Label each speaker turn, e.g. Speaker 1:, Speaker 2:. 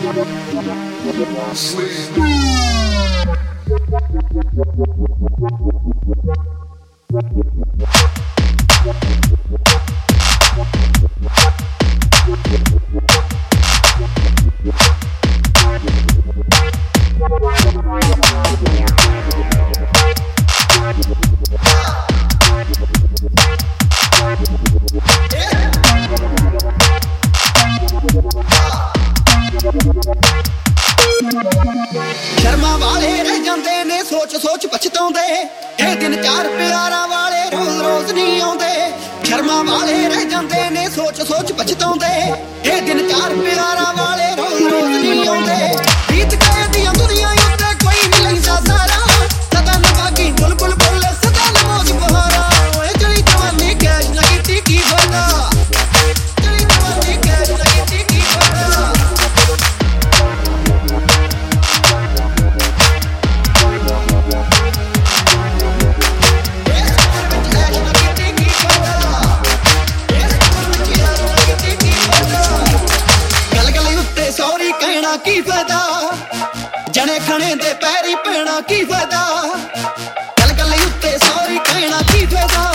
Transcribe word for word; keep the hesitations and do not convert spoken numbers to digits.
Speaker 1: ਸ਼ਰਮਾਂ ਵਾਲੇ ਰਹਿ ਜਾਂਦੇ ਨੇ ਸੋਚ ਸੋਚ ਪਛਤਾਉਂਦੇ ਇਹ ਦਿਨ ਚਾਰ ਪਿਆਰਾਂ ਵਾਲੇ ਰੋਜ਼ ਰੋਜ਼ ਨਹੀਂ ਆਉਂਦੇ ਸ਼ਰਮਾਂ ਵਾਲੇ ਰਹਿ ਜਾਂਦੇ ਨੇ ਸੋਚ ਸੋਚ ਪਛਤਾਉਂਦੇ ਇਹ ਦਿਨ ਚਾਰ ਪਿਆਰਾਂ ਵਾਲੇ ਰੋਜ਼ ਰੋਜ਼ ਨਹੀਂ ਆਉਂਦੇ ਬੀਤ ਗਏ ਦੀਆਂ ਦੁਨੀਆਂ ਉੱਤੇ ਕੋਈ ਨਹੀਂ ਲੈਂਦਾ ਸਾਰਾ ਸਦਾ ਨਵਾਗੀ ਬੁਲਬੁਲ ਬੋਲੇ ਸਦਾ ਨਮੋਜ ਬਹਾਰਾ ਓਏ ਜਿਹੜੀ ਜਵਾਨੀ ਕੈਸ਼ ਨਾ ਕੀਤੀ ਕੀ ਫਾਇਦਾ ਜਿਹੜੀ ਜਵਾਨੀ ਕੈਸ਼ ਨਾ ਕੀਤੀ ਕੀ ਫਾਇਦਾ ਕਹਿਣਾ ਕੀ ਫਾਇਦਾ ਜਣੇ ਖਣੇ ਦੇ ਪੈਰੀ ਪੈਣਾ ਕੀ ਫਾਇਦਾ ਗੱਲ ਗੱਲ ਉੱਤੇ ਸੌਰੀ ਕਹਿਣਾ ਕੀ ਫਾਇਦਾ